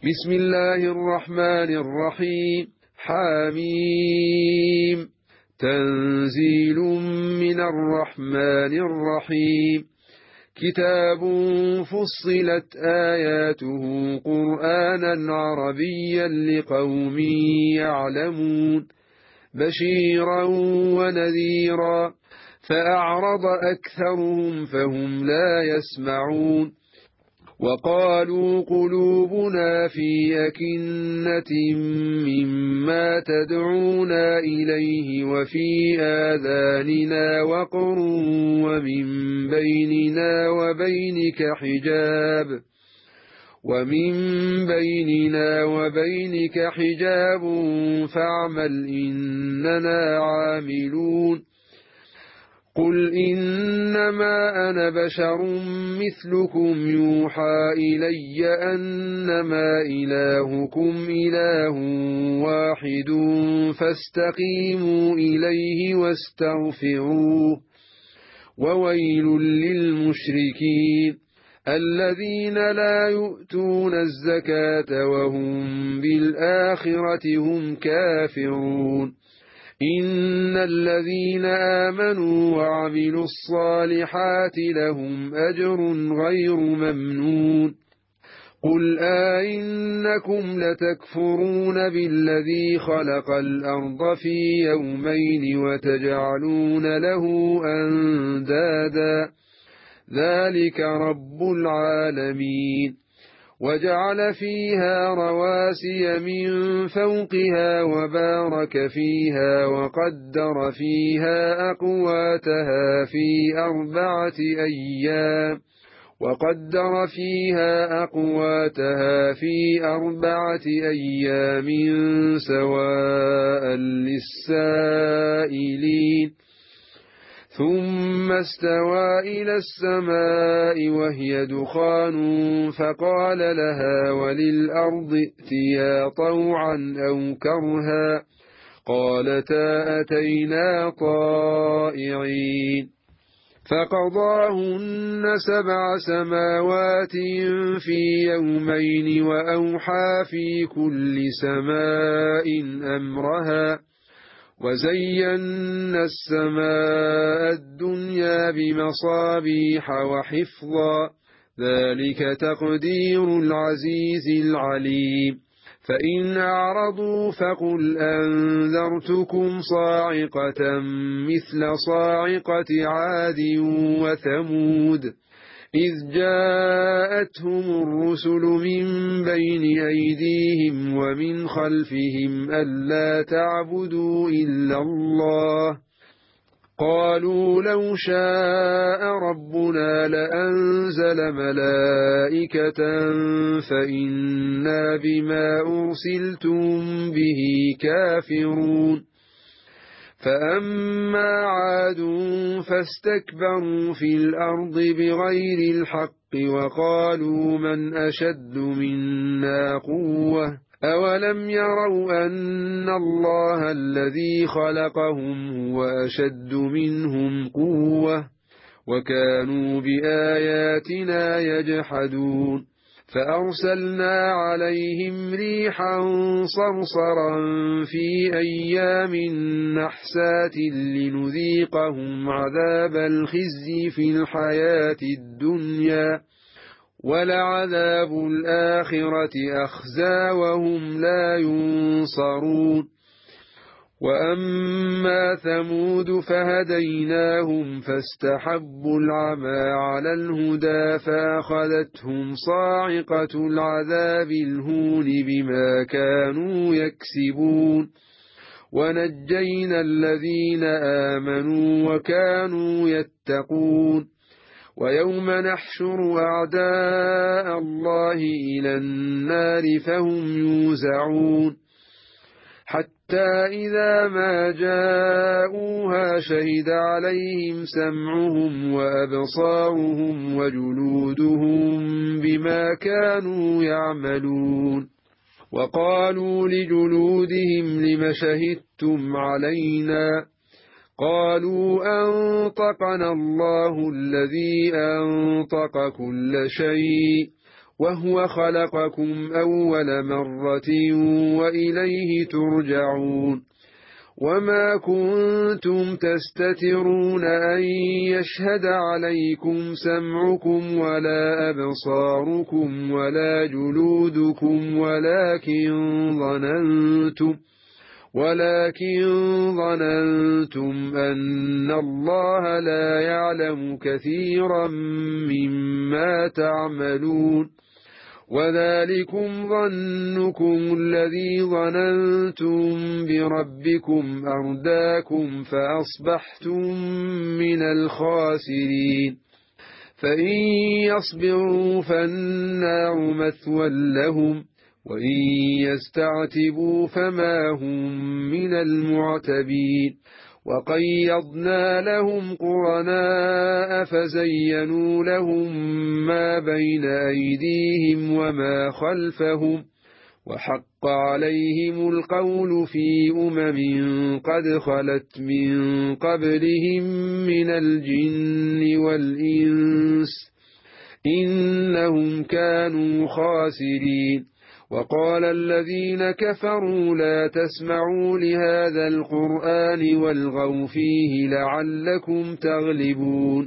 بسم الله الرحمن الرحيم. حميم. تنزيل من الرحمن الرحيم. كتاب فصلت آياته قرآنا عربيا لقوم يعلمون بشيرا ونذيرا فأعرض أكثرهم فهم لا يسمعون وقالوا قلوبنا في أكنة مما تدعونا إليه وفي آذاننا وقر ومن بيننا وبينك حجاب فاعمل إننا عاملون قل إنما أنا بشر مثلكم يوحى إلي أنما إلهكم إله واحد فاستقيموا إليه واستغفروه وويل للمشركين الذين لا يؤتون الزكاة وهم بالآخرة هم كافرون إن الذين آمنوا وعملوا الصالحات لهم أجر غير ممنون قل إنكم لتكفرون بالذي خلق الأرض في يومين وتجعلون له أندادا ذلك رب العالمين وجعل فيها رواسي من فوقها وبارك فيها وقدر فيها أقواتها في 4 أيام سواء للسائلين ثم استوى إلى السماء وهي دخان فقال لها وللأرض ائتيا طوعا أو كرها قالتا أتينا طائعين فقضاهن 7 سماوات في يومين وأوحى في كل سماء أمرها وزينا السماء الدنيا بمصابيح وحفظا ذلك تقدير العزيز العليم فإن أعرضوا فقل أنذرتكم صاعقة مثل صاعقة عاد وثمود إذ جاءتهم الرسل من بين أيديهم ومن خلفهم ألا تعبدوا إلا الله قالوا لو شاء ربنا لأنزل ملائكة فإنا بما أرسلتم به كافرون فأما عاد فاستكبروا في الأرض بغير الحق وقالوا من أشد منا قوة أولم يروا أن الله الذي خلقهم هو أشد منهم قوة وكانوا بآياتنا يجحدون فأرسلنا عليهم ريحا صرصرا في أيام نحسات لنذيقهم عذاب الخزي في الحياة الدنيا ولعذاب الآخرة أخزى وهم لا ينصرون وأما ثمود فهديناهم فاستحبوا العمى على الهدى فأخذتهم صاعقة العذاب الهون بما كانوا يكسبون ونجينا الذين آمنوا وكانوا يتقون ويوم نحشر أعداء الله إلى النار فهم يوزعون حتى إذا ما جاءوها شهد عليهم سمعهم وأبصارهم وجلودهم بما كانوا يعملون وقالوا لجلودهم لم شهدتم علينا قالوا أنطقنا الله الذي أنطق كل شيء وهو خلقكم أول مرة وإليه ترجعون وما كنتم تستترون أن يشهد عليكم سمعكم ولا أبصاركم ولا جلودكم ولكن ظننتم أن الله لا يعلم كثيرا مما تعملون وذلكم ظنكم الذي ظننتم بربكم أرداكم فأصبحتم من الخاسرين فإن يصبروا فالنار مثوى لهم وإن يستعتبوا فما هم من المعتبين وقيضنا لهم قرناء فزينوا لهم ما بين أيديهم وما خلفهم وحق عليهم القول في قد خلت من قبلهم من الجن والإنس إنهم كانوا خاسرين وقال الذين كفروا لا تسمعوا لهذا القرآن والغوا فيه لعلكم تغلبون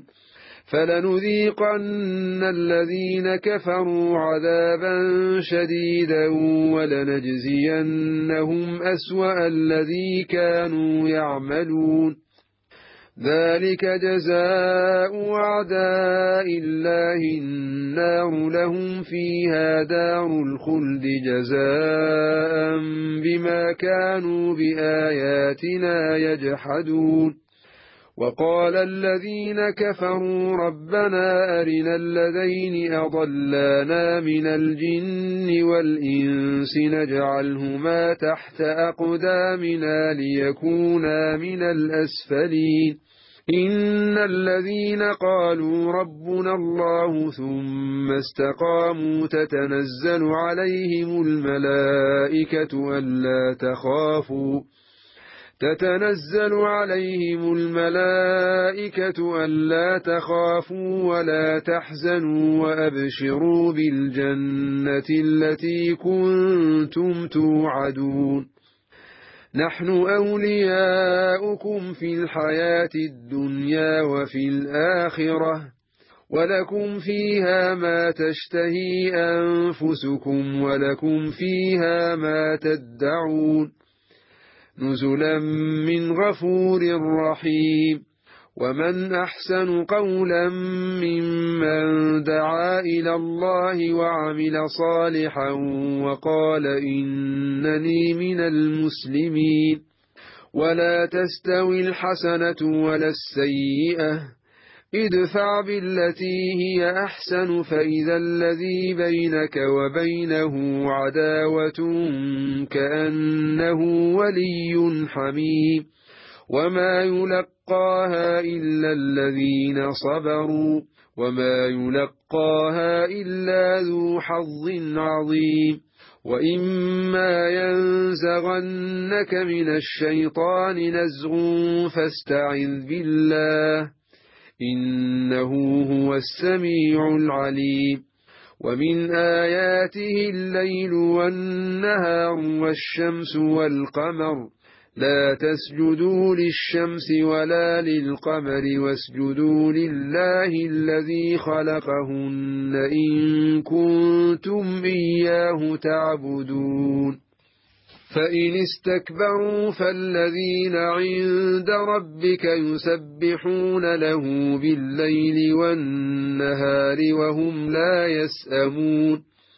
فلنذيقن الذين كفروا عذابا شديدا ولنجزينهم أسوأ الذي كانوا يعملون ذلك جزاء أعداء الله النار لهم فيها دار الخلد جزاء بما كانوا بآياتنا يجحدون وقال الذين كفروا ربنا أرنا الذين أضلانا من الجن والإنس نجعلهما تحت أقدامنا ليكونا من الأسفلين إن الذين قالوا ربنا الله ثم استقاموا تتنزل عليهم الملائكة ألا تخافوا ولا تحزنوا وأبشروا بالجنة التي كنتم توعدون نحن أولياؤكم في الحياة الدنيا وفي الآخرة ولكم فيها ما تشتهي أنفسكم ولكم فيها ما تدعون نزلا من غفور رحيم ومن أحسن قولا ممن دعا إلى الله وعمل صالحا وقال إنني من المسلمين ولا تستوي الحسنة ولا السيئة ادفع بالتي هي أحسن فإذا الذي بينك وبينه عداوة كأنه ولي حميم وما يلقاها إلا الذين صبروا وما يلقاها إلا ذو حظ عظيم وإما ينزغنك من الشيطان نزغ فاستعذ بالله إنه هو السميع العليم ومن آياته الليل والنهار والشمس والقمر لا تسجدوا للشمس ولا للقمر واسجدوا لله الذي خلقهن إن كنتم إياه تعبدون فإن استكبروا فالذين عند ربك يسبحون له بالليل والنهار وهم لا يسأمون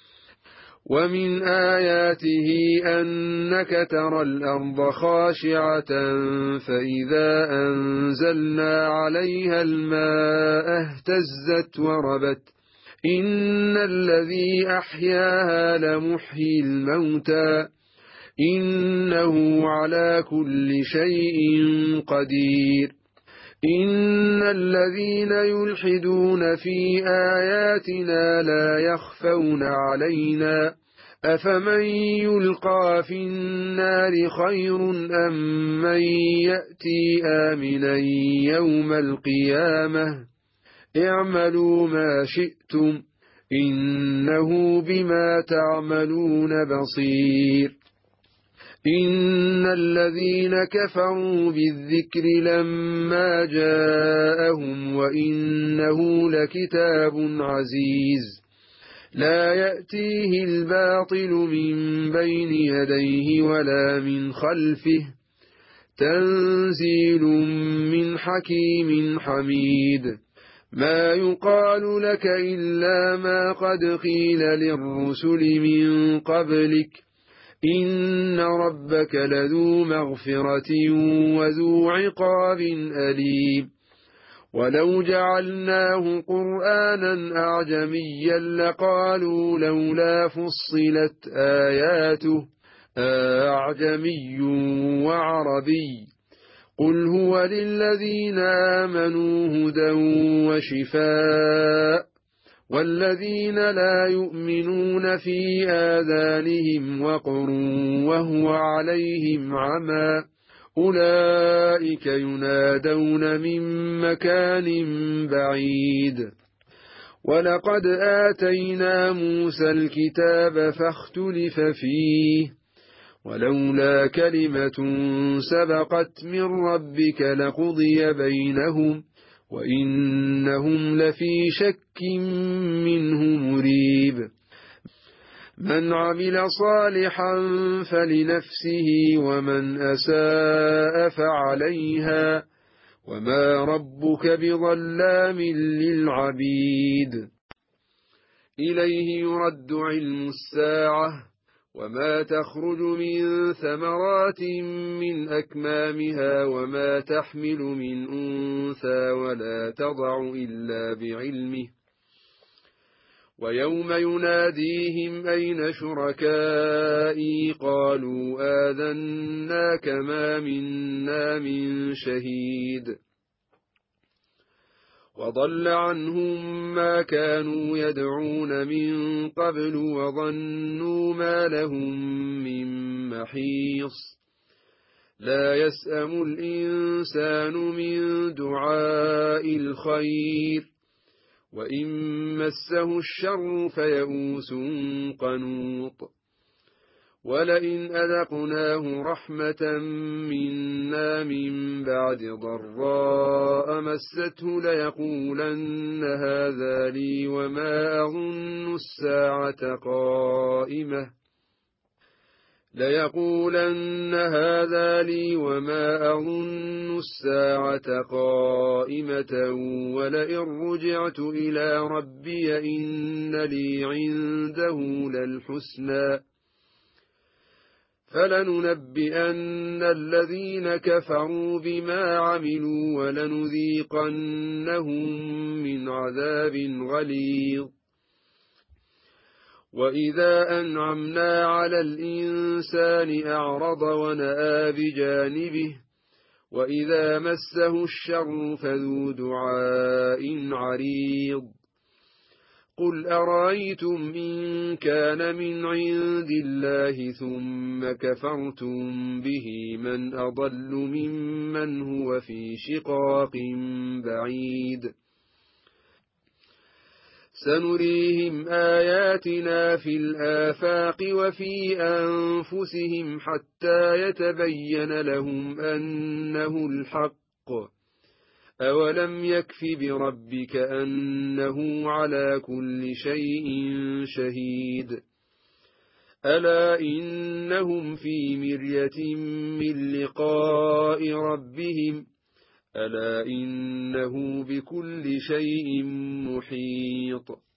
ومن آياته أنك ترى الأرض خاشعة فإذا أنزلنا عليها الماء اهتزت وربت إن الذي أحياها لمحيي الموتى إنه على كل شيء قدير إن الذين يلحدون في آياتنا لا يخفون علينا أفمن يلقى في النار خير أم من يأتي آمنا يوم القيامة اعملوا ما شئتم إنه بما تعملون بصير. إن الذين كفروا بالذكر لما جاءهم وإنه لكتاب عزيز لا يأتيه الباطل من بين يديه ولا من خلفه تنزيل من حكيم حميد. ما يقال لك إلا ما قد قيل للرسل من قبلك إن ربك لذو مغفرة وذو عقاب أليم. ولو جعلناه قرآنا أعجميا لقالوا لولا فصلت آياته أعجمي وعربي قل هو للذين آمنوا هدى وشفاء والذين لا يؤمنون في آذانهم وقر وهو عليهم عمى أولئك ينادون من مكان بعيد. ولقد آتينا موسى الكتاب فاختلف فيه ولولا كلمة سبقت من ربك لقضي بينهم وإنهم لفي شك منه مريب. من عمل صالحا فلنفسه ومن أساء فعليها وما ربك بظلام للعبيد. إليه يرد علم الساعة وما تخرج من ثمرات من أكمامها وما تحمل من أنثى ولا تضع إلا بعلمه ويوم يناديهم أين شركائي قالوا آذناك ما منا من شهيد وضل عنهم ما كانوا يدعون من قبل وظنوا ما لهم من محيص. لا يسأم الإنسان من دعاء الخير وإن مسه الشر فيئوس قنوط. ولئن أذقناه رحمة منا من بعد ضراء مسته ليقولن هذا لي وما أظن الساعة قائمة ولئن رجعت إلى ربي إن لي عنده للحسنى فلننبئن الذين كفروا بما عملوا ولنذيقنهم من عذاب غليظ. وإذا أنعمنا على الإنسان أعرض ونأى بجانبه وإذا مسه الشر فذو دعاء عريض. قل أرأيتم إن كان من عند الله ثم كفرتم به من أضل ممن هو في شقاق بعيد. سنريهم آياتنا في الآفاق وفي أنفسهم حتى يتبين لهم أنه الحق. أولم يكف بربك أنه على كل شيء شهيد. ألا إنهم في مرية من لقاء ربهم ألا إنه بكل شيء محيط.